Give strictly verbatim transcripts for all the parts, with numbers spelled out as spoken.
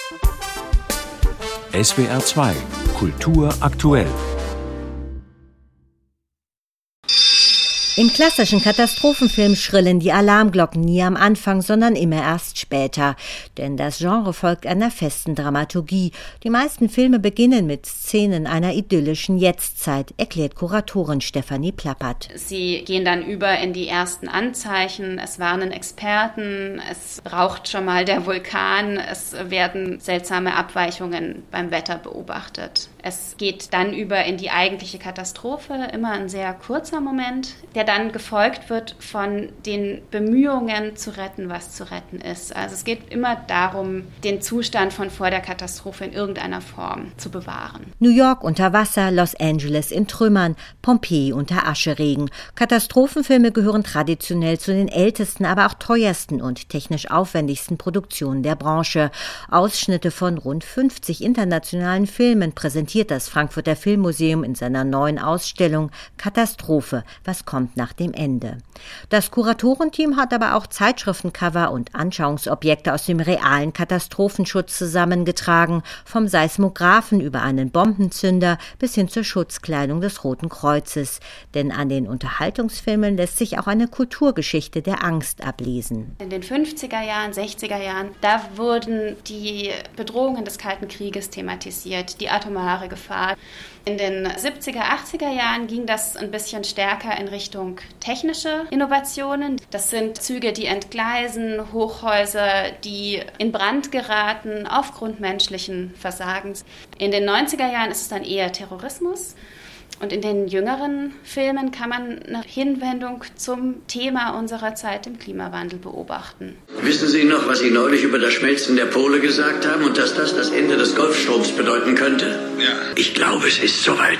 S W R zwei Kultur aktuell. Im klassischen Katastrophenfilm schrillen die Alarmglocken nie am Anfang, sondern immer erst später. Denn das Genre folgt einer festen Dramaturgie. Die meisten Filme beginnen mit Szenen einer idyllischen Jetztzeit, erklärt Kuratorin Stefanie Plappert. Sie gehen dann über in die ersten Anzeichen. Es warnen Experten, es raucht schon mal der Vulkan, es werden seltsame Abweichungen beim Wetter beobachtet. Es geht dann über in die eigentliche Katastrophe, immer ein sehr kurzer Moment, der dann gefolgt wird von den Bemühungen zu retten, was zu retten ist. Also es geht immer darum, den Zustand von vor der Katastrophe in irgendeiner Form zu bewahren. New York unter Wasser, Los Angeles in Trümmern, Pompeji unter Ascheregen. Katastrophenfilme gehören traditionell zu den ältesten, aber auch teuersten und technisch aufwendigsten Produktionen der Branche. Ausschnitte von rund fünfzig internationalen Filmen präsentiert das Frankfurter Filmmuseum in seiner neuen Ausstellung Katastrophe, was kommt nach dem Ende. Das Kuratorenteam hat aber auch Zeitschriftencover und Anschauungsobjekte aus dem realen Katastrophenschutz zusammengetragen, vom Seismographen über einen Bombenzünder bis hin zur Schutzkleidung des Roten Kreuzes. Denn an den Unterhaltungsfilmen lässt sich auch eine Kulturgeschichte der Angst ablesen. In den fünfziger Jahren, sechziger Jahren, da wurden die Bedrohungen des Kalten Krieges thematisiert, die atomare Gefahr. In den siebziger, achtziger Jahren ging das ein bisschen stärker in Richtung technische Innovationen. Das sind Züge, die entgleisen, Hochhäuser, die in Brand geraten aufgrund menschlichen Versagens. In den neunziger Jahren ist es dann eher Terrorismus. Und in den jüngeren Filmen kann man eine Hinwendung zum Thema unserer Zeit, dem Klimawandel, beobachten. Wissen Sie noch, was Sie neulich über das Schmelzen der Pole gesagt haben und dass das das Ende des Golfstroms bedeuten könnte? Ja. Ich glaube, es ist soweit.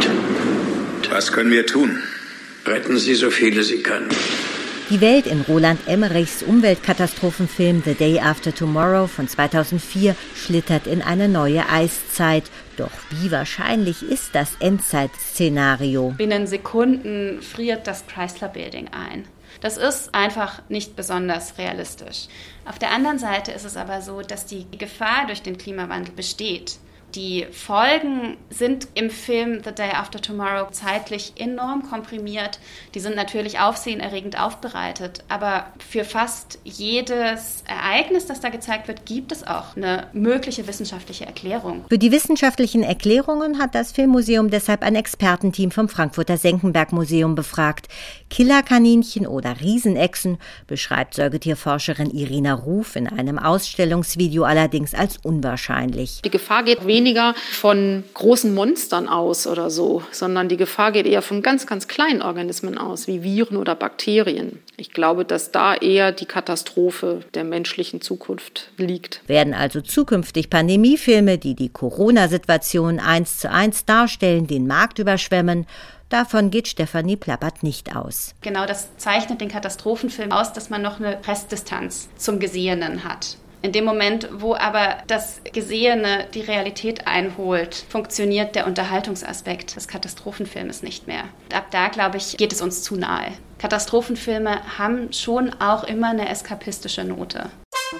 Was können wir tun? Retten Sie so viele Sie können. Die Welt in Roland Emmerichs Umweltkatastrophenfilm The Day After Tomorrow von zweitausendvier schlittert in eine neue Eiszeit. Doch wie wahrscheinlich ist das Endzeitszenario? Binnen Sekunden friert das Chrysler Building ein. Das ist einfach nicht besonders realistisch. Auf der anderen Seite ist es aber so, dass die Gefahr durch den Klimawandel besteht. Die Folgen sind im Film The Day After Tomorrow zeitlich enorm komprimiert. Die sind natürlich aufsehenerregend aufbereitet, aber für fast jedes Ereignis, das da gezeigt wird, gibt es auch eine mögliche wissenschaftliche Erklärung. Für die wissenschaftlichen Erklärungen hat das Filmmuseum deshalb ein Expertenteam vom Frankfurter Senckenberg-Museum befragt. Killerkaninchen oder Riesenechsen beschreibt Säugetierforscherin Irina Ruf in einem Ausstellungsvideo allerdings als unwahrscheinlich. Die Gefahr geht weniger von großen Monstern aus oder so, sondern die Gefahr geht eher von ganz, ganz kleinen Organismen aus, wie Viren oder Bakterien. Ich glaube, dass da eher die Katastrophe der menschlichen Zukunft liegt. Werden also zukünftig Pandemiefilme, die die Corona-Situation eins zu eins darstellen, den Markt überschwemmen? Davon geht Stefanie Plappert nicht aus. Genau das zeichnet den Katastrophenfilm aus, dass man noch eine Restdistanz zum Gesehenen hat. In dem Moment, wo aber das Gesehene die Realität einholt, funktioniert der Unterhaltungsaspekt des Katastrophenfilmes nicht mehr. Und ab da, glaube ich, geht es uns zu nahe. Katastrophenfilme haben schon auch immer eine eskapistische Note.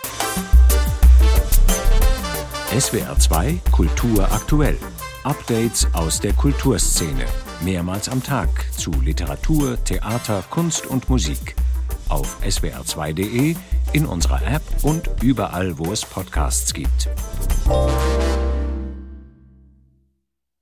S W R zwei Kultur aktuell. Updates aus der Kulturszene. Mehrmals am Tag zu Literatur, Theater, Kunst und Musik. Auf S W R zwei punkt de, in unserer App und überall, wo es Podcasts gibt.